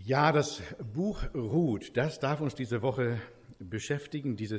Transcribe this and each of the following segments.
Ja, das Buch Ruth, das darf uns diese Woche beschäftigen, diese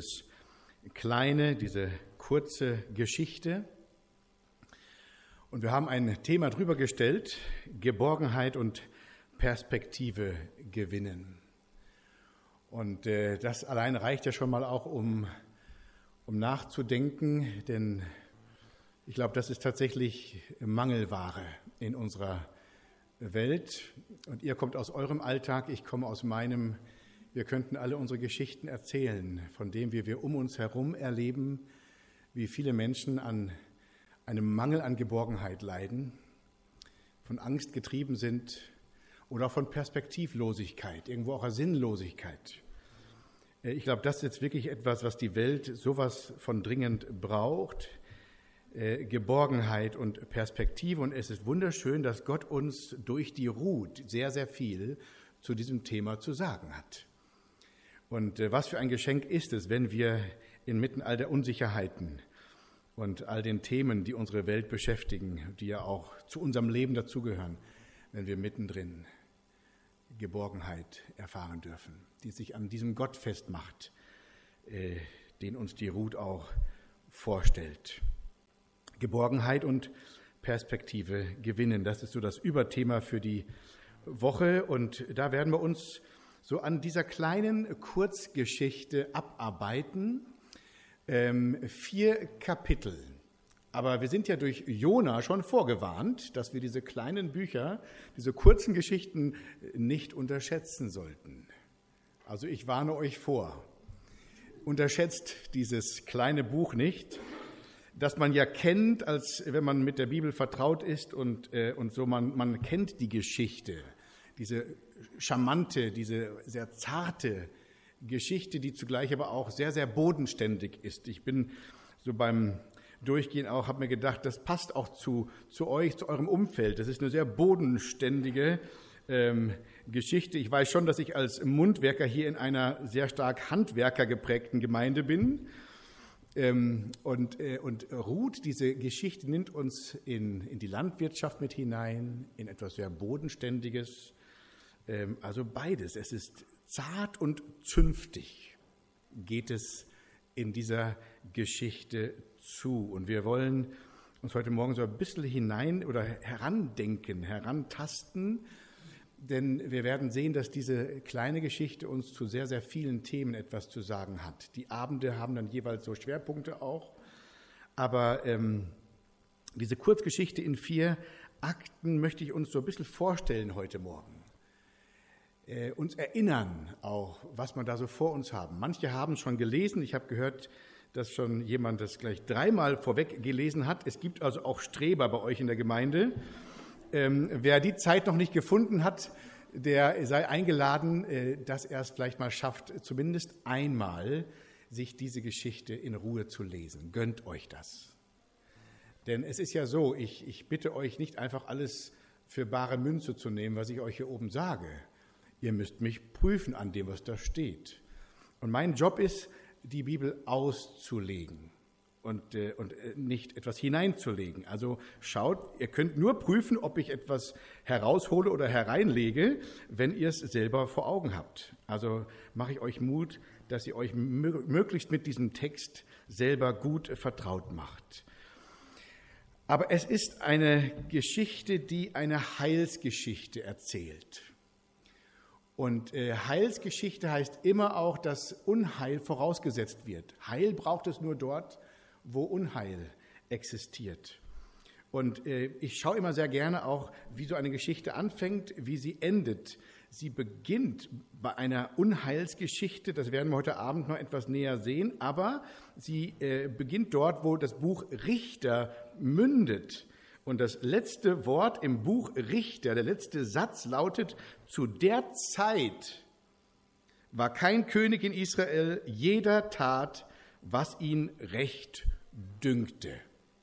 kurze Geschichte. Und wir haben ein Thema drüber gestellt, Geborgenheit und Perspektive gewinnen. Und das allein reicht ja schon mal auch, um nachzudenken, denn ich glaube, das ist tatsächlich Mangelware in unserer Welt. Und ihr kommt aus eurem Alltag, ich komme aus meinem. Wir könnten alle unsere Geschichten erzählen, von dem, wie wir um uns herum erleben, wie viele Menschen an einem Mangel an Geborgenheit leiden, von Angst getrieben sind oder von Perspektivlosigkeit, irgendwo auch Sinnlosigkeit. Ich glaube, das ist jetzt wirklich etwas, was die Welt sowas von dringend braucht. Geborgenheit und Perspektive. Und es ist wunderschön, dass Gott uns durch die Ruth sehr, sehr viel zu diesem Thema zu sagen hat. Und was für ein Geschenk ist es, wenn wir inmitten all der Unsicherheiten und all den Themen, die unsere Welt beschäftigen, die ja auch zu unserem Leben dazugehören, wenn wir mittendrin Geborgenheit erfahren dürfen, die sich an diesem Gott festmacht, den uns die Ruth auch vorstellt. Geborgenheit und Perspektive gewinnen. Das ist so das Überthema für die Woche. Und da werden wir uns so an dieser kleinen Kurzgeschichte abarbeiten. 4 Kapitel. Aber wir sind ja durch Jona schon vorgewarnt, dass wir diese kleinen Bücher, diese kurzen Geschichten nicht unterschätzen sollten. Also ich warne euch vor. Unterschätzt dieses kleine Buch nicht, das man ja kennt, als wenn man mit der Bibel vertraut ist und so, man kennt die Geschichte, diese charmante, diese sehr zarte Geschichte, die zugleich aber auch sehr, sehr bodenständig ist. Ich bin so beim Durchgehen auch, habe mir gedacht, das passt auch zu euch, zu eurem Umfeld. Das ist eine sehr bodenständige Geschichte. Ich weiß schon, dass ich als Mundwerker hier in einer sehr stark handwerkergeprägten Gemeinde bin. Und Ruth, diese Geschichte nimmt uns in die Landwirtschaft mit hinein, in etwas sehr Bodenständiges, also beides. Es ist zart und zünftig, geht es in dieser Geschichte zu. Und wir wollen uns heute Morgen so ein bisschen herantasten, denn wir werden sehen, dass diese kleine Geschichte uns zu sehr, sehr vielen Themen etwas zu sagen hat. Die Abende haben dann jeweils so Schwerpunkte auch. Aber diese Kurzgeschichte in 4 Akten möchte ich uns so ein bisschen vorstellen heute Morgen. Uns erinnern auch, was wir da so vor uns haben. Manche haben es schon gelesen. Ich habe gehört, dass schon jemand das gleich 3-mal vorweg gelesen hat. Es gibt also auch Streber bei euch in der Gemeinde. Wer die Zeit noch nicht gefunden hat, der sei eingeladen, dass er es vielleicht mal schafft, zumindest einmal sich diese Geschichte in Ruhe zu lesen. Gönnt euch das. Denn es ist ja so, ich bitte euch nicht einfach alles für bare Münze zu nehmen, was ich euch hier oben sage. Ihr müsst mich prüfen an dem, was da steht. Und mein Job ist, die Bibel auszulegen. Und nicht etwas hineinzulegen. Also schaut, ihr könnt nur prüfen, ob ich etwas heraushole oder hereinlege, wenn ihr es selber vor Augen habt. Also mache ich euch Mut, dass ihr euch möglichst mit diesem Text selber gut vertraut macht. Aber es ist eine Geschichte, die eine Heilsgeschichte erzählt. Und Heilsgeschichte heißt immer auch, dass Unheil vorausgesetzt wird. Heil braucht es nur dort, wo Unheil existiert. Und ich schaue immer sehr gerne auch, wie so eine Geschichte anfängt, wie sie endet. Sie beginnt bei einer Unheilsgeschichte, das werden wir heute Abend noch etwas näher sehen, aber sie beginnt dort, wo das Buch Richter mündet. Und das letzte Wort im Buch Richter, der letzte Satz lautet: Zu der Zeit war kein König in Israel, jeder tat, was ihn recht dünkte.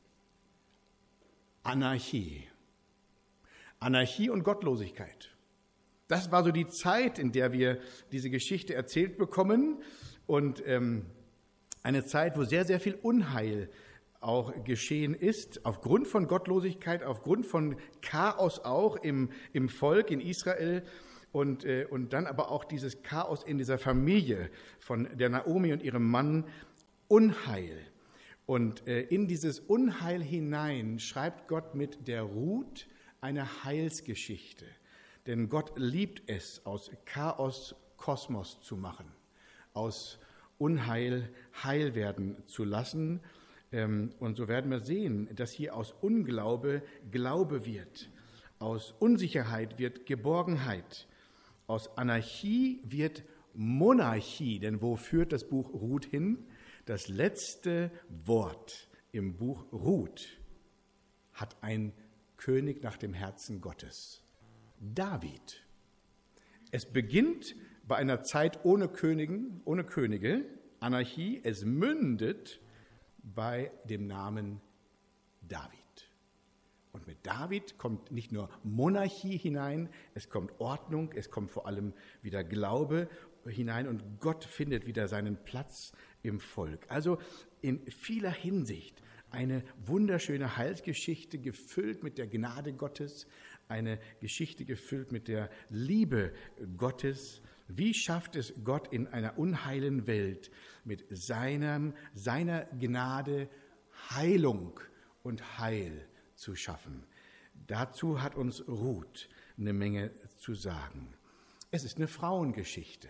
Anarchie. Anarchie und Gottlosigkeit. Das war so die Zeit, in der wir diese Geschichte erzählt bekommen. Und eine Zeit, wo sehr, sehr viel Unheil auch geschehen ist, aufgrund von Gottlosigkeit, aufgrund von Chaos auch im Volk in Israel. und dann aber auch dieses Chaos in dieser Familie von der Naomi und ihrem Mann, Unheil. Und in dieses Unheil hinein schreibt Gott mit der Ruth eine Heilsgeschichte. Denn Gott liebt es, aus Chaos Kosmos zu machen, aus Unheil Heil werden zu lassen. Und so werden wir sehen, dass hier aus Unglaube Glaube wird, aus Unsicherheit wird Geborgenheit, aus Anarchie wird Monarchie. Denn wo führt das Buch Ruth hin? Das letzte Wort im Buch Ruth hat ein König nach dem Herzen Gottes, David. Es beginnt bei einer Zeit ohne Könige, Anarchie. Es mündet bei dem Namen David. Und mit David kommt nicht nur Monarchie hinein, es kommt Ordnung, es kommt vor allem wieder Glaube hinein und Gott findet wieder seinen Platz im Volk. Also in vieler Hinsicht eine wunderschöne Heilsgeschichte, gefüllt mit der Gnade Gottes, eine Geschichte gefüllt mit der Liebe Gottes. Wie schafft es Gott in einer unheilen Welt mit seiner Gnade Heilung und Heil zu schaffen? Dazu hat uns Ruth eine Menge zu sagen. Es ist eine Frauengeschichte.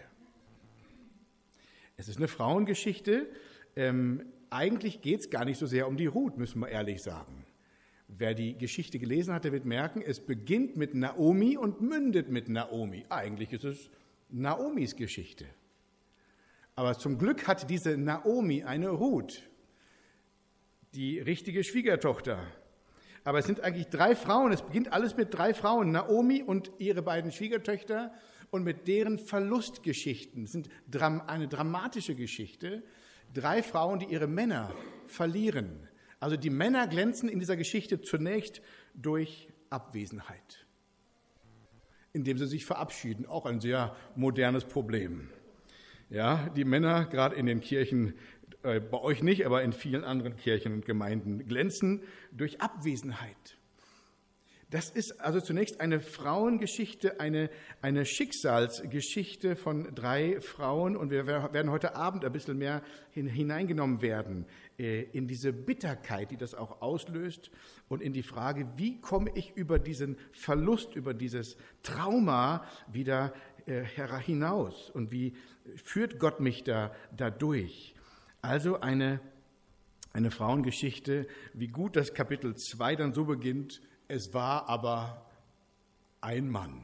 Es ist eine Frauengeschichte. Eigentlich geht es gar nicht so sehr um die Ruth, müssen wir ehrlich sagen. Wer die Geschichte gelesen hat, der wird merken, es beginnt mit Naomi und mündet mit Naomi. Eigentlich ist es Naomis Geschichte. Aber zum Glück hat diese Naomi eine Ruth, die richtige Schwiegertochter. Aber es sind eigentlich 3 Frauen, es beginnt alles mit 3 Frauen, Naomi und ihre beiden Schwiegertöchter und mit deren Verlustgeschichten. Es sind eine dramatische Geschichte, 3 Frauen, die ihre Männer verlieren. Also die Männer glänzen in dieser Geschichte zunächst durch Abwesenheit, indem sie sich verabschieden, auch ein sehr modernes Problem. Ja, die Männer, gerade in den Kirchen, bei euch nicht, aber in vielen anderen Kirchen und Gemeinden, glänzen durch Abwesenheit. Das ist also zunächst eine Frauengeschichte, eine Schicksalsgeschichte von 3 Frauen. Und wir werden heute Abend ein bisschen mehr hineingenommen werden in diese Bitterkeit, die das auch auslöst und in die Frage, wie komme ich über diesen Verlust, über dieses Trauma wieder hinaus und wie führt Gott mich da durch? Also eine Frauengeschichte, wie gut das Kapitel 2 dann so beginnt: Es war aber ein Mann.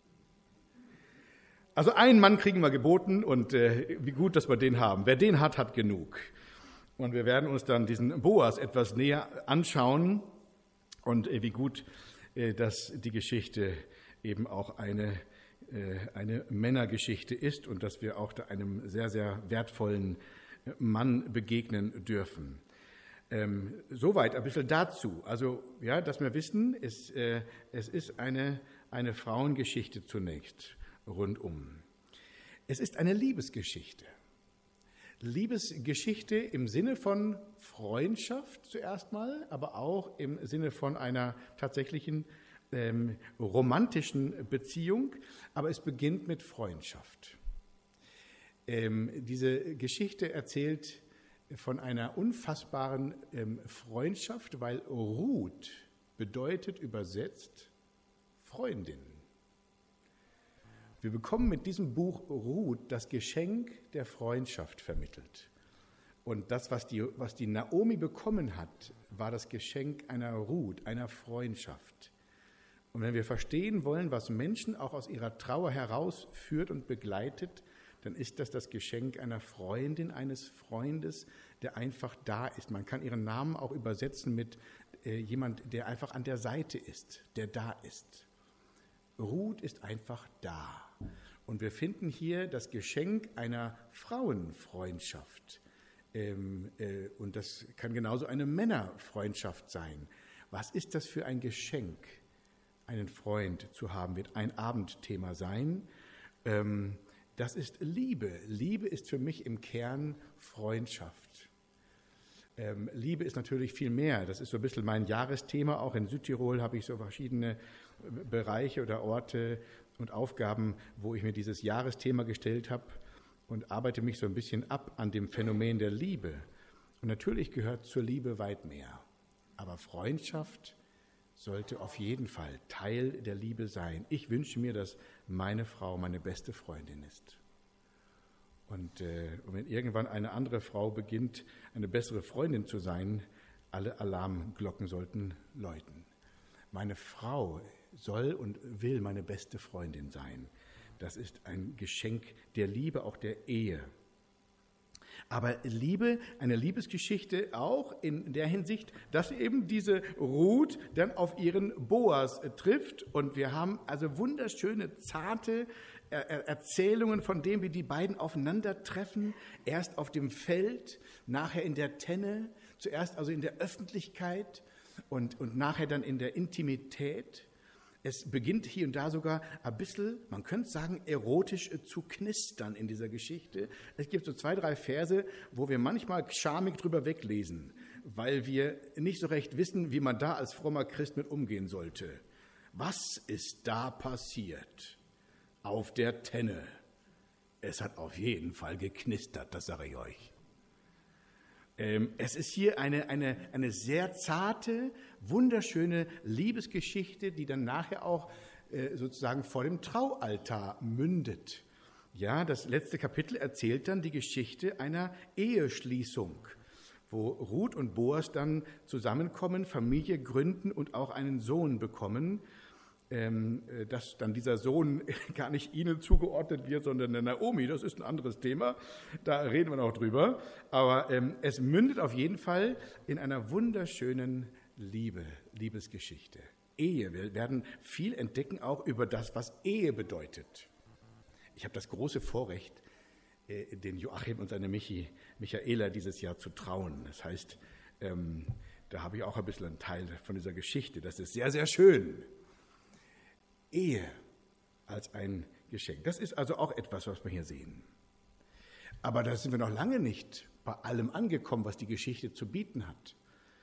Also einen Mann kriegen wir geboten und wie gut, dass wir den haben. Wer den hat, hat genug. Und wir werden uns dann diesen Boas etwas näher anschauen und wie gut, dass die Geschichte eben auch eine Männergeschichte ist und dass wir auch da einem sehr, sehr wertvollen Mann begegnen dürfen. Soweit ein bisschen dazu. Also, ja, dass wir wissen, es ist eine Frauengeschichte zunächst rundum. Es ist eine Liebesgeschichte. Liebesgeschichte im Sinne von Freundschaft zuerst mal, aber auch im Sinne von einer tatsächlichen romantischen Beziehung. Aber es beginnt mit Freundschaft. Diese Geschichte erzählt von einer unfassbaren Freundschaft, weil Ruth bedeutet übersetzt Freundin. Wir bekommen mit diesem Buch Ruth das Geschenk der Freundschaft vermittelt. Und das, was die Naomi bekommen hat, war das Geschenk einer Ruth, einer Freundschaft. Und wenn wir verstehen wollen, was Menschen auch aus ihrer Trauer herausführt und begleitet, dann ist das Geschenk einer Freundin, eines Freundes, der einfach da ist. Man kann ihren Namen auch übersetzen mit jemand, der einfach an der Seite ist, der da ist. Ruth ist einfach da. Und wir finden hier das Geschenk einer Frauenfreundschaft. Und das kann genauso eine Männerfreundschaft sein. Was ist das für ein Geschenk, einen Freund zu haben, wird ein Abendthema sein. Das ist Liebe. Liebe ist für mich im Kern Freundschaft. Liebe ist natürlich viel mehr. Das ist so ein bisschen mein Jahresthema. Auch in Südtirol habe ich so verschiedene Bereiche oder Orte und Aufgaben, wo ich mir dieses Jahresthema gestellt habe und arbeite mich so ein bisschen ab an dem Phänomen der Liebe. Und natürlich gehört zur Liebe weit mehr. Aber Freundschaft sollte auf jeden Fall Teil der Liebe sein. Ich wünsche mir, dass meine Frau meine beste Freundin ist. Und wenn irgendwann eine andere Frau beginnt, eine bessere Freundin zu sein, alle Alarmglocken sollten läuten. Meine Frau soll und will meine beste Freundin sein. Das ist ein Geschenk der Liebe, auch der Ehe. Aber Liebe, eine Liebesgeschichte auch in der Hinsicht, dass eben diese Ruth dann auf ihren Boas trifft. Und wir haben also wunderschöne, zarte Erzählungen von dem, wie die beiden aufeinandertreffen. Erst auf dem Feld, nachher in der Tenne, zuerst also in der Öffentlichkeit und nachher dann in der Intimität. Es beginnt hier und da sogar ein bisschen, man könnte sagen, erotisch zu knistern in dieser Geschichte. Es gibt so 2, 3 Verse, wo wir manchmal schamig drüber weglesen, weil wir nicht so recht wissen, wie man da als frommer Christ mit umgehen sollte. Was ist da passiert? Auf der Tenne. Es hat auf jeden Fall geknistert, das sage ich euch. Es ist hier eine sehr zarte, wunderschöne Liebesgeschichte, die dann nachher auch sozusagen vor dem Traualtar mündet. Ja, das letzte Kapitel erzählt dann die Geschichte einer Eheschließung, wo Ruth und Boas dann zusammenkommen, Familie gründen und auch einen Sohn bekommen, dass dann dieser Sohn gar nicht ihnen zugeordnet wird, sondern der Naomi. Das ist ein anderes Thema, da reden wir noch drüber. Aber es mündet auf jeden Fall in einer wunderschönen Liebesgeschichte. Ehe, wir werden viel entdecken auch über das, was Ehe bedeutet. Ich habe das große Vorrecht, den Joachim und seine Michaela dieses Jahr zu trauen. Das heißt, da habe ich auch ein bisschen einen Teil von dieser Geschichte. Das ist sehr, sehr schön. Ehe als ein Geschenk. Das ist also auch etwas, was wir hier sehen. Aber da sind wir noch lange nicht bei allem angekommen, was die Geschichte zu bieten hat.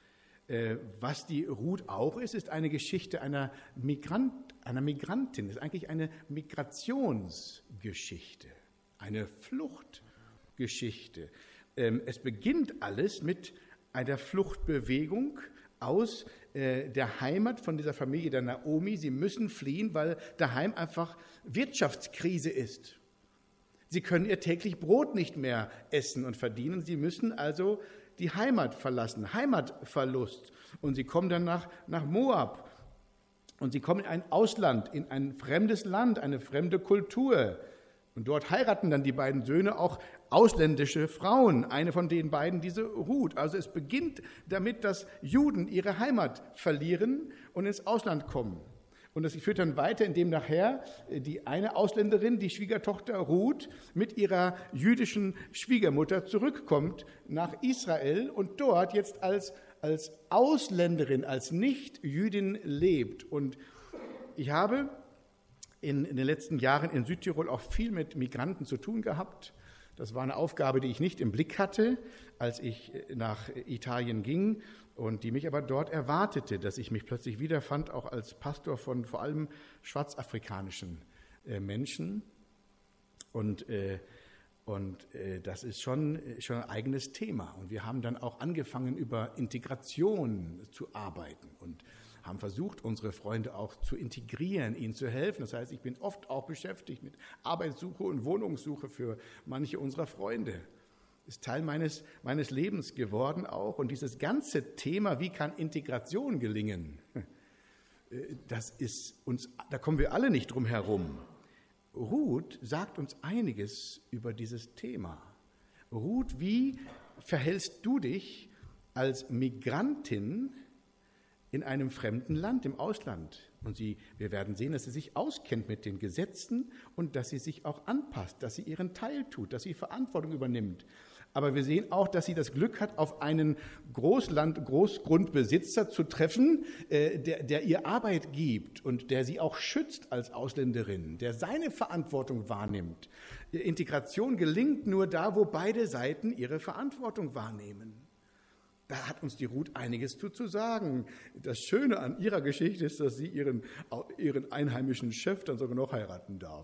Was die Ruth auch ist eine Geschichte einer Migrantin, ist eigentlich eine Migrationsgeschichte, eine Fluchtgeschichte. Es beginnt alles mit einer Fluchtbewegung aus der Heimat von dieser Familie der Naomi. Sie müssen fliehen, weil daheim einfach Wirtschaftskrise ist. Sie können ihr täglich Brot nicht mehr essen und verdienen. Sie müssen also die Heimat verlassen, Heimatverlust. Und sie kommen dann nach Moab. Und sie kommen in ein Ausland, in ein fremdes Land, eine fremde Kultur. Und dort heiraten dann die beiden Söhne auch ausländische Frauen, eine von den beiden diese Ruth. Also es beginnt damit, dass Juden ihre Heimat verlieren und ins Ausland kommen. Und das führt dann weiter, indem nachher die eine Ausländerin, die Schwiegertochter Ruth, mit ihrer jüdischen Schwiegermutter zurückkommt nach Israel und dort jetzt als Ausländerin, als Nicht-Jüdin lebt. Und ich habe in den letzten Jahren in Südtirol auch viel mit Migranten zu tun gehabt. Das war eine Aufgabe, die ich nicht im Blick hatte, als ich nach Italien ging und die mich aber dort erwartete, dass ich mich plötzlich wiederfand, auch als Pastor von vor allem schwarzafrikanischen Menschen. Und das ist schon ein eigenes Thema. Und wir haben dann auch angefangen, über Integration zu arbeiten und haben versucht, unsere Freunde auch zu integrieren, ihnen zu helfen. Das heißt, ich bin oft auch beschäftigt mit Arbeitssuche und Wohnungssuche für manche unserer Freunde. Ist Teil meines Lebens geworden auch. Und dieses ganze Thema, wie kann Integration gelingen, da kommen wir alle nicht drum herum. Ruth sagt uns einiges über dieses Thema. Ruth, wie verhältst du dich als Migrantin in einem fremden Land, im Ausland? Und wir werden sehen, dass sie sich auskennt mit den Gesetzen und dass sie sich auch anpasst, dass sie ihren Teil tut, dass sie Verantwortung übernimmt. Aber wir sehen auch, dass sie das Glück hat, auf einen Großgrundbesitzer zu treffen, der ihr Arbeit gibt und der sie auch schützt als Ausländerin, der seine Verantwortung wahrnimmt. Integration gelingt nur da, wo beide Seiten ihre Verantwortung wahrnehmen. Da hat uns die Ruth einiges zu sagen. Das Schöne an ihrer Geschichte ist, dass sie ihren einheimischen Chef dann sogar noch heiraten darf.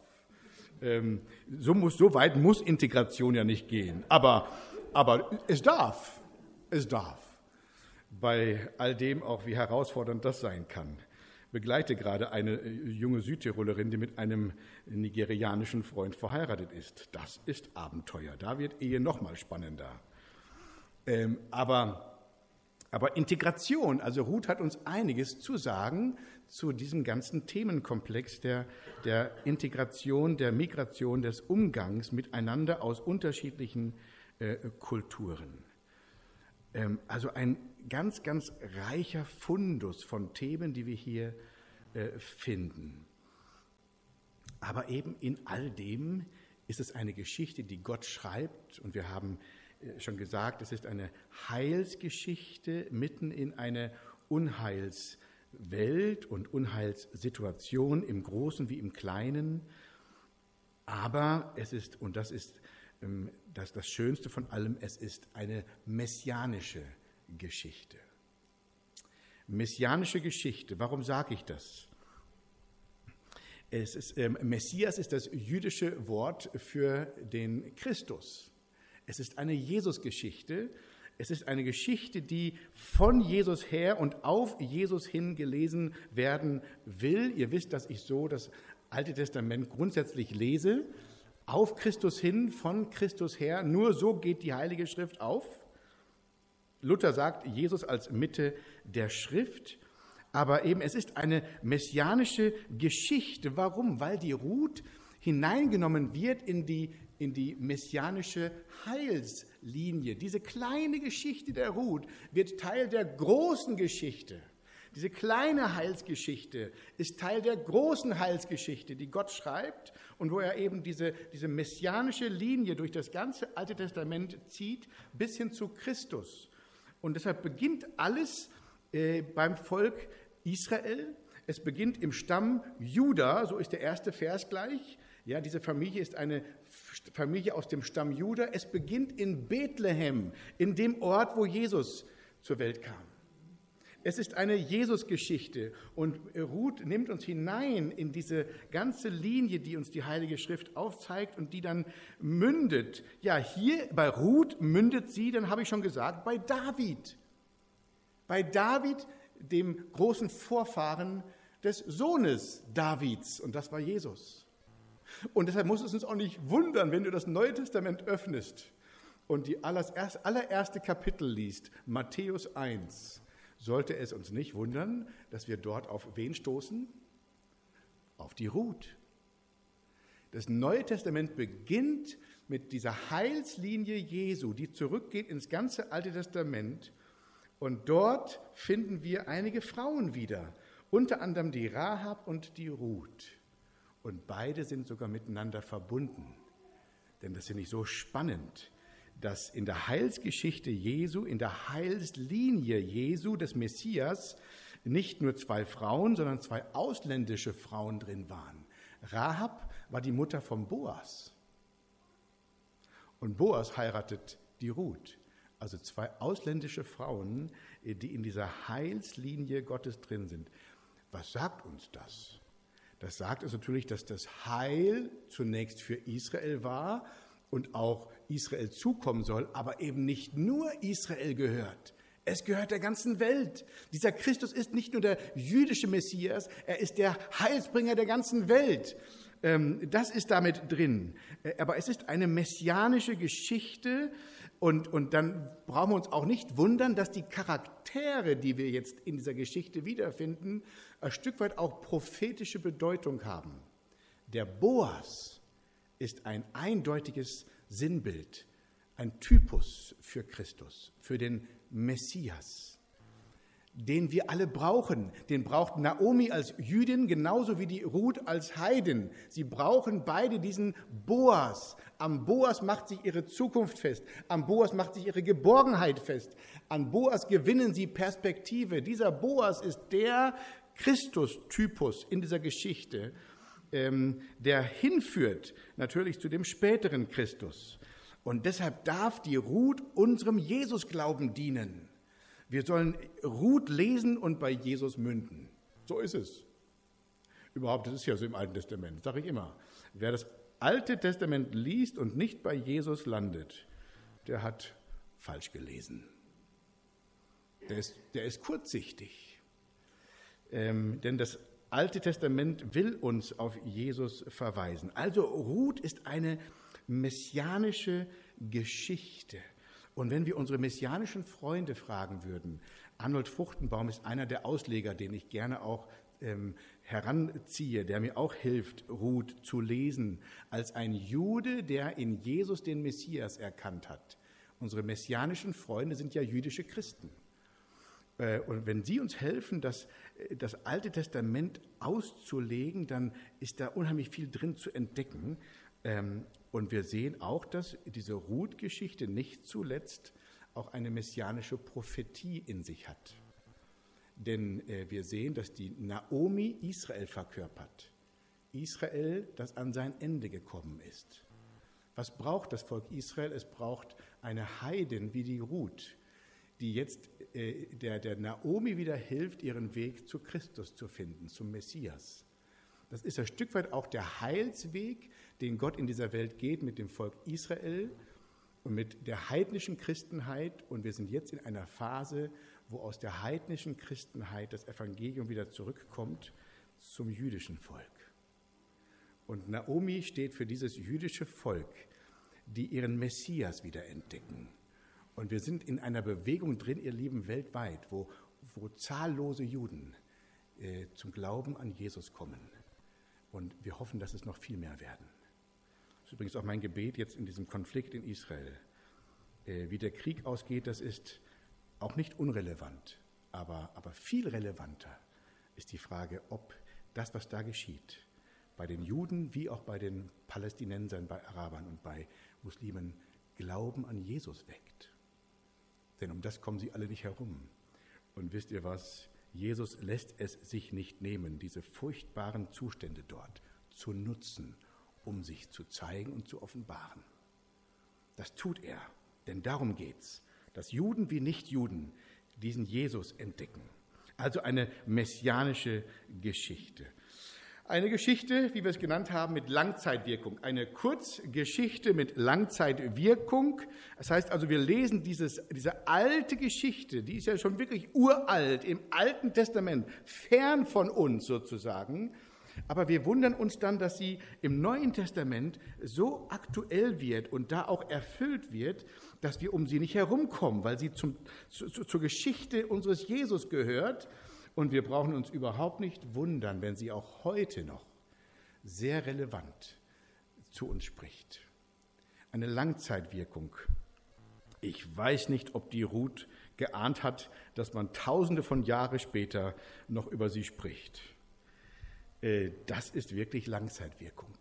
So weit muss Integration ja nicht gehen. Aber es darf. Es darf. Bei all dem auch, wie herausfordernd das sein kann. Begleite gerade eine junge Südtirolerin, die mit einem nigerianischen Freund verheiratet ist. Das ist Abenteuer. Da wird Ehe noch mal spannender. Aber Integration, also Ruth hat uns einiges zu sagen zu diesem ganzen Themenkomplex der Integration, der Migration, des Umgangs miteinander aus unterschiedlichen Kulturen. Also ein ganz, ganz reicher Fundus von Themen, die wir hier finden. Aber eben in all dem ist es eine Geschichte, die Gott schreibt. Und wir haben schon gesagt, es ist eine Heilsgeschichte mitten in eine Unheilswelt und Unheilssituation im Großen wie im Kleinen. Aber es ist, und das ist das Schönste von allem, es ist eine messianische Geschichte. Messianische Geschichte, warum sage ich das? Messias ist das jüdische Wort für den Christus. Es ist eine Jesusgeschichte. Es ist eine Geschichte, die von Jesus her und auf Jesus hin gelesen werden will. Ihr wisst, dass ich so das Alte Testament grundsätzlich lese. Auf Christus hin, von Christus her. Nur so geht die Heilige Schrift auf. Luther sagt Jesus als Mitte der Schrift. Aber eben, es ist eine messianische Geschichte. Warum? Weil die Ruth hineingenommen wird in die messianische Heilslinie. Diese kleine Geschichte der Ruth wird Teil der großen Geschichte. Diese kleine Heilsgeschichte ist Teil der großen Heilsgeschichte, die Gott schreibt und wo er eben diese messianische Linie durch das ganze Alte Testament zieht, bis hin zu Christus. Und deshalb beginnt alles beim Volk Israel. Es beginnt im Stamm Juda, so ist der erste Vers gleich. Ja, diese Familie ist eine Familie aus dem Stamm Juda. Es beginnt in Bethlehem, in dem Ort, wo Jesus zur Welt kam. Es ist eine Jesus-Geschichte und Ruth nimmt uns hinein in diese ganze Linie, die uns die Heilige Schrift aufzeigt und die dann mündet. Ja, hier bei Ruth mündet sie, dann habe ich schon gesagt, bei David. Bei David, dem großen Vorfahren des Sohnes Davids, und das war Jesus. Und deshalb muss es uns auch nicht wundern, wenn du das Neue Testament öffnest und die allererste Kapitel liest, Matthäus 1, sollte es uns nicht wundern, dass wir dort auf wen stoßen? Auf die Ruth. Das Neue Testament beginnt mit dieser Heilslinie Jesu, die zurückgeht ins ganze Alte Testament. Und dort finden wir einige Frauen wieder, unter anderem die Rahab und die Ruth. Und beide sind sogar miteinander verbunden. Denn das finde ich so spannend, dass in der Heilsgeschichte Jesu, in der Heilslinie Jesu, des Messias, nicht nur zwei Frauen, sondern zwei ausländische Frauen drin waren. Rahab war die Mutter von Boas. Und Boas heiratet die Ruth. Also zwei ausländische Frauen, die in dieser Heilslinie Gottes drin sind. Was sagt uns das? Das sagt uns natürlich, dass das Heil zunächst für Israel war und auch Israel zukommen soll, aber eben nicht nur Israel gehört. Es gehört der ganzen Welt. Dieser Christus ist nicht nur der jüdische Messias, er ist der Heilsbringer der ganzen Welt. Das ist damit drin. Aber es ist eine messianische Geschichte und dann brauchen wir uns auch nicht wundern, dass die Charaktere, die wir jetzt in dieser Geschichte wiederfinden, ein Stück weit auch prophetische Bedeutung haben. Der Boas ist ein eindeutiges Sinnbild, ein Typus für Christus, für den Messias, den wir alle brauchen. Den braucht Naomi als Jüdin genauso wie die Ruth als Heidin. Sie brauchen beide diesen Boas. Am Boas macht sich ihre Zukunft fest. Am Boas macht sich ihre Geborgenheit fest. An Boas gewinnen sie Perspektive. Dieser Boas ist der Christus-Typus in dieser Geschichte, der hinführt natürlich zu dem späteren Christus. Und deshalb darf die Ruth unserem Jesusglauben dienen. Wir sollen Ruth lesen und bei Jesus münden. So ist es. Überhaupt, das ist ja so im Alten Testament, sage ich immer. Wer das Alte Testament liest und nicht bei Jesus landet, der hat falsch gelesen. Der ist kurzsichtig. Denn das Alte Testament will uns auf Jesus verweisen. Also Ruth ist eine messianische Geschichte. Und wenn wir unsere messianischen Freunde fragen würden, Arnold Fruchtenbaum ist einer der Ausleger, den ich gerne auch heranziehe, der mir auch hilft, Ruth zu lesen, als ein Jude, der in Jesus den Messias erkannt hat. Unsere messianischen Freunde sind ja jüdische Christen. Und wenn sie uns helfen, das Alte Testament auszulegen, dann ist da unheimlich viel drin zu entdecken. Und wir sehen auch, dass diese Ruth-Geschichte nicht zuletzt auch eine messianische Prophetie in sich hat. Denn wir sehen, dass die Naomi Israel verkörpert. Israel, das an sein Ende gekommen ist. Was braucht das Volk Israel? Es braucht eine Heidin wie die Ruth, die jetzt der Naomi wieder hilft, ihren Weg zu Christus zu finden, zum Messias. Das ist ein Stück weit auch der Heilsweg, den Gott in dieser Welt geht mit dem Volk Israel und mit der heidnischen Christenheit. Und wir sind jetzt in einer Phase, wo aus der heidnischen Christenheit das Evangelium wieder zurückkommt zum jüdischen Volk. Und Naomi steht für dieses jüdische Volk, die ihren Messias wieder entdecken. Und wir sind in einer Bewegung drin, ihr Lieben, weltweit, wo zahllose Juden zum Glauben an Jesus kommen. Und wir hoffen, dass es noch viel mehr werden. Das ist übrigens auch mein Gebet jetzt in diesem Konflikt in Israel. Wie der Krieg ausgeht, das ist auch nicht unrelevant, aber viel relevanter ist die Frage, ob das, was da geschieht, bei den Juden wie auch bei den Palästinensern, bei Arabern und bei Muslimen Glauben an Jesus weckt. Denn um das kommen sie alle nicht herum. Und wisst ihr was? Jesus lässt es sich nicht nehmen, diese furchtbaren Zustände dort zu nutzen, um sich zu zeigen und zu offenbaren. Das tut er, denn darum geht's, dass Juden wie Nichtjuden diesen Jesus entdecken. Also eine messianische Geschichte. Eine Geschichte, wie wir es genannt haben, mit Langzeitwirkung. Eine Kurzgeschichte mit Langzeitwirkung. Das heißt also, wir lesen diese alte Geschichte, die ist ja schon wirklich uralt, im Alten Testament, fern von uns sozusagen. Aber wir wundern uns dann, dass sie im Neuen Testament so aktuell wird und da auch erfüllt wird, dass wir um sie nicht herumkommen, weil sie zur Geschichte unseres Jesus gehört. Und wir brauchen uns überhaupt nicht wundern, wenn sie auch heute noch sehr relevant zu uns spricht. Eine Langzeitwirkung. Ich weiß nicht, ob die Ruth geahnt hat, dass man Tausende von Jahren später noch über sie spricht. Das ist wirklich Langzeitwirkung.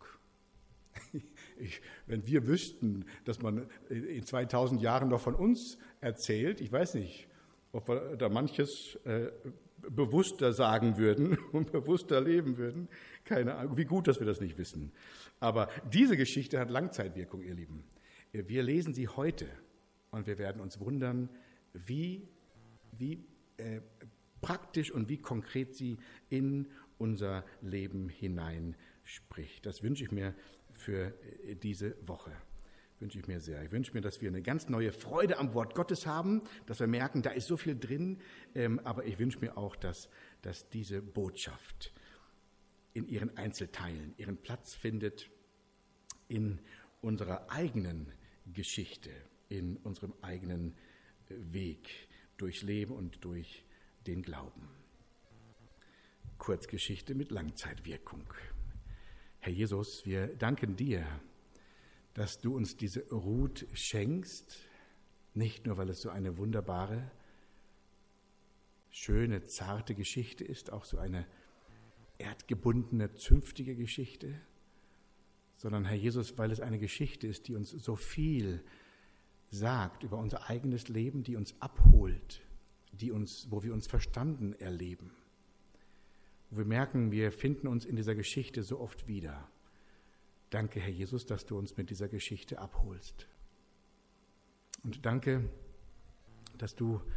Wenn wir wüssten, dass man in 2000 Jahren noch von uns erzählt, ich weiß nicht, ob wir da manches bewusster sagen würden und bewusster leben würden. Keine Ahnung, wie gut, dass wir das nicht wissen. Aber diese Geschichte hat Langzeitwirkung, ihr Lieben. Wir lesen sie heute und wir werden uns wundern, wie praktisch und wie konkret sie in unser Leben hinein spricht. Das wünsche ich mir für diese Woche. Wünsche ich mir sehr. Ich wünsche mir, dass wir eine ganz neue Freude am Wort Gottes haben, dass wir merken, da ist so viel drin. Aber ich wünsche mir auch, dass diese Botschaft in ihren Einzelteilen ihren Platz findet in unserer eigenen Geschichte, in unserem eigenen Weg durchs Leben und durch den Glauben. Kurzgeschichte mit Langzeitwirkung. Herr Jesus, wir danken dir, dass du uns diese Ruth schenkst, nicht nur, weil es so eine wunderbare, schöne, zarte Geschichte ist, auch so eine erdgebundene, zünftige Geschichte, sondern, Herr Jesus, weil es eine Geschichte ist, die uns so viel sagt über unser eigenes Leben, die uns abholt, wo wir uns verstanden erleben. Wo wir merken, wir finden uns in dieser Geschichte so oft wieder. Danke, Herr Jesus, dass du uns mit dieser Geschichte abholst. Und danke, dass du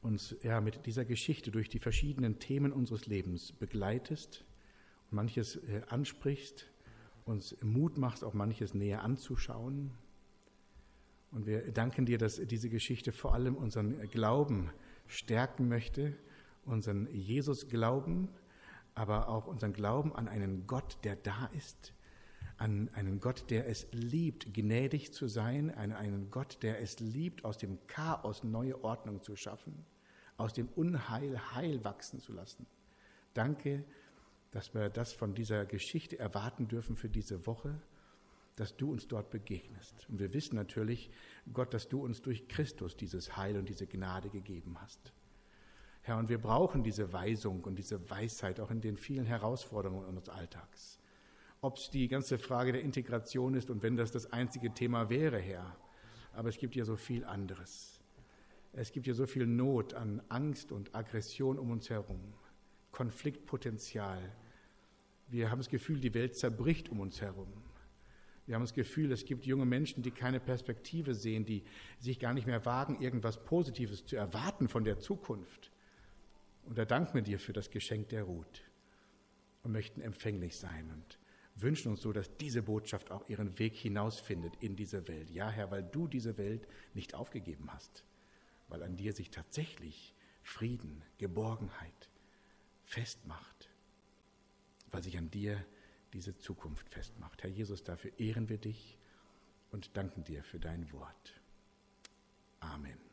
uns mit dieser Geschichte durch die verschiedenen Themen unseres Lebens begleitest und manches ansprichst, uns Mut machst, auch manches näher anzuschauen. Und wir danken dir, dass diese Geschichte vor allem unseren Glauben stärken möchte, unseren Jesus-Glauben, aber auch unseren Glauben an einen Gott, der da ist, an einen Gott, der es liebt, gnädig zu sein, an einen Gott, der es liebt, aus dem Chaos neue Ordnung zu schaffen, aus dem Unheil Heil wachsen zu lassen. Danke, dass wir das von dieser Geschichte erwarten dürfen für diese Woche, dass du uns dort begegnest. Und wir wissen natürlich, Gott, dass du uns durch Christus dieses Heil und diese Gnade gegeben hast. Herr, und wir brauchen diese Weisung und diese Weisheit auch in den vielen Herausforderungen unseres Alltags. Ob es die ganze Frage der Integration ist und wenn das einzige Thema wäre, Herr, aber es gibt ja so viel anderes. Es gibt ja so viel Not an Angst und Aggression um uns herum, Konfliktpotenzial. Wir haben das Gefühl, die Welt zerbricht um uns herum. Wir haben das Gefühl, es gibt junge Menschen, die keine Perspektive sehen, die sich gar nicht mehr wagen, irgendwas Positives zu erwarten von der Zukunft. Und da danken wir dir für das Geschenk der Ruth und möchten empfänglich sein und wünschen uns so, dass diese Botschaft auch ihren Weg hinausfindet in diese Welt. Ja, Herr, weil du diese Welt nicht aufgegeben hast, weil an dir sich tatsächlich Frieden, Geborgenheit festmacht, weil sich an dir diese Zukunft festmacht. Herr Jesus, dafür ehren wir dich und danken dir für dein Wort. Amen.